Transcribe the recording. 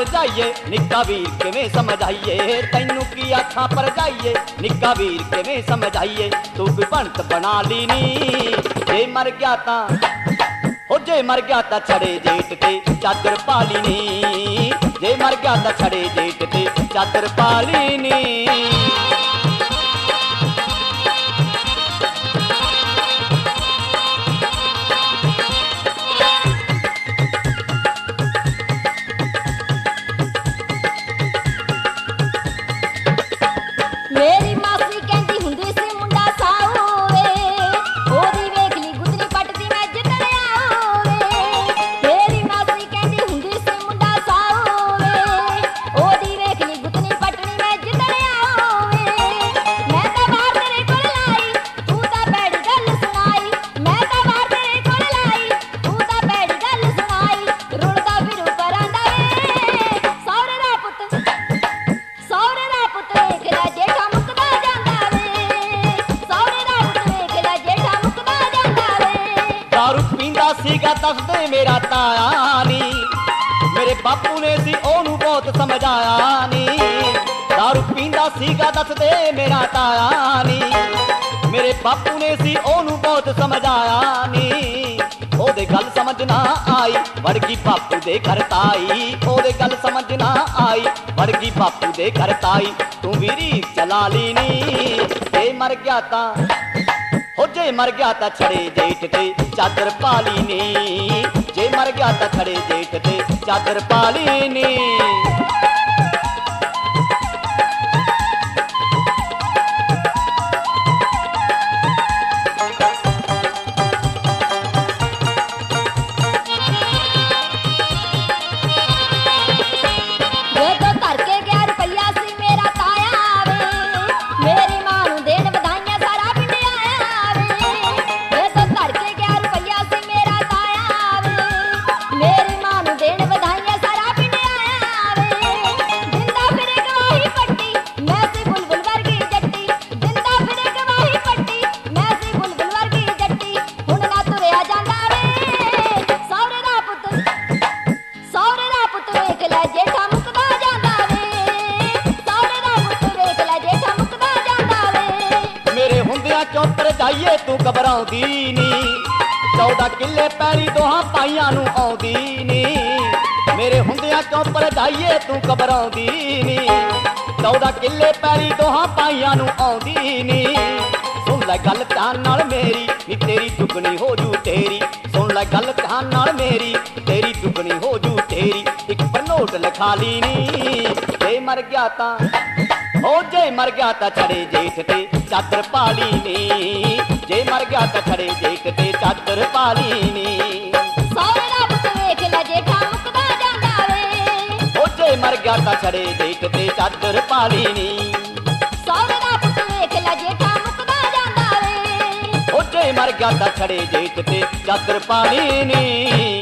पर जाइए निक्का वीर किवें समझाइए, तैनू की आखां पर जाइए निक्का वीर किवें समझाइए। तू कोई बनत बना ली नी, जे मर गया तां हो जे मर गया तां छड़े जेठ ते चादर पाली नी, जे मर गया तां छड़े जेठ ते चादर पाली नी। मेरी मासी कहती हुंदी सी मुंडा साऊ वे, ओदी वेख ली गुदरी पटदी मैं जितने आऊं वे। मेरी मासी कहती हुंदी सी मुंडा साऊ वे, ओदी वेख ली गुदरी पटदी मैं जितने आऊं वे। मैं तां बाहर तेरे कोल लाई, तू तां भैड़ी गल सुनाई, मैं तां बाहर तेरे कोल लाई, तू तां भैड़ी गल सुनाई। रुलदा फिरू परांदा वे, सौरे दा पुत वेख लै जेठा मुकदा जांदा वे, सौरे दा पुत वेख लै जेठा मुकदा जांदा वे। दारू पींदा सीगा दसदे मेरा ताया नी, मेरे बापू ने सी ओनू बहुत समझाया नी। दारू पींदा सीगा दसदे मेरा ताया नी, मेरे बापू ने सी ओनू बहुत समझाया नी। ओदे गल समझ ना आई वड़गी बापू दे घर ताई, ओदे गल समझ ना आई वड़गी बापू दे घर ताई। तू भी रीत चला ली नी, जे मर गया तां हो जे मर गया तां छड़े जेठ ते चादर पाली नी, जे मर गया तां छड़े जेठ ते चादर पाली नी। ਜਦੋਂ ਧਰ ਕੇ ਗਿਆ ਰੁਪਈਆ ਸੀ ਮੇਰਾ ਤਾਇਆ ਵੇ, ਮੇਰੀ ਮਾਂ ਨੂੰ ਦੇਣ ਵਧਾਈਆਂ ਸਾਰਾ ਪਿੰਡ ਆਇਆ ਵੇ। ਜਦੋਂ ਧਰ ਕੇ ਗਿਆ ਰੁਪਈਆ ਸੀ ਮੇਰਾ ਤਾਇਆ ਵੇ, ਮੇਰੀ ਮਾਂ ਨੂੰ ਦੇਣ ਵਧਾਈਆਂ ਸਾਰਾ ਪਿੰਡ ਆਇਆ ਵੇ। ਦਿੰਦਾ ਫਿਰੇ ਗਵਾਹੀ ਪੱਟੀ ਮੈਂ ਸੀ ਬੁਲਬੁਲ ਵਰਗੀ ਜੱਟੀ, ਦਿੰਦਾ ਫਿਰੇ ਗਵਾਹੀ ਪੱਟੀ ਮੈਂ ਸੀ ਬੁਲਬੁਲ ਵਰਗੀ ਜੱਟੀ। ਹੁਣ ਨਾ ਤੁਰਿਆ ਜਾਂਦਾ ਵੇ, ਸੌਰੇ ਦਾ ਪੁੱਤ ਵੇਖ ਲੈ ਜੇਠਾ ਮੁਕਦਾ ਜਾਂਦਾ ਵੇ, ਸੌਰੇ ਦਾ ਪੁੱਤ ਵੇਖ ਲੈ ਜੇਠਾ ਮੁਕਦਾ ਜਾਂਦਾ ਵੇ। मेरे हुंदियां क्यों परजाइए तू घबराउंदी नी, 14 किले पैरी दोहां पाइयां नू आउंदी नी। मेरे हुंदियां क्यों परजाइए तू घबराउंदी नी, 14 किले पैरी दोहां पाइयां नू आउंदी नी। सुन लै गल ध्यान नाल मेरी नी तेरी दुगनी हो जू तेरी, सुन लै गल ध्यान नाल मेरी तेरी दुगनी हो जू तेरी। एक पर नोट लिखा ली नी, जे मर गया तां हो जे मर गया तां छड़े जेठ ते चादर पाली नी, जे मर गया तां छड़े जेठ ते चादर पाली नी। ਸੌਰੇ ਦਾ ਪੁੱਤ ਵੇਖ ਲੈ ਜੇਠਾ ਮੁਕਦਾ ਜਾਂਦਾ ਵੇ, हो जे मर गया तां छड़े जेठ ते चादर पाली नी, ਸੌਰੇ ਦਾ ਪੁੱਤ ਵੇਖ ਲੈ ਜੇਠਾ ਮੁਕਦਾ ਜਾਂਦਾ ਵੇ। हो जे मर गया तां छड़े जेठ ते चादर पाली नी।